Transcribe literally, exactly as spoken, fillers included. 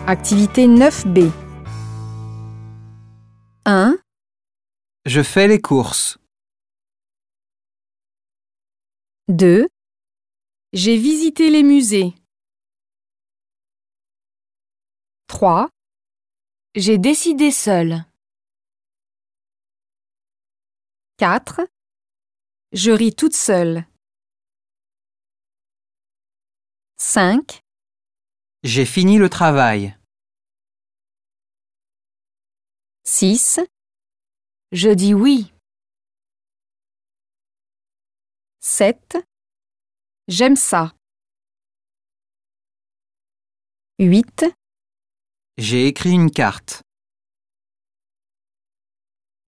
Activité neuf B. un. Je fais les courses. deux. J'ai visité les musées. trois. J'ai décidé seul. quatre. Je ris toute seule. cinq. J'ai fini le travail. six. Je dis oui. sept. J'aime ça. huit. J'ai écrit une carte.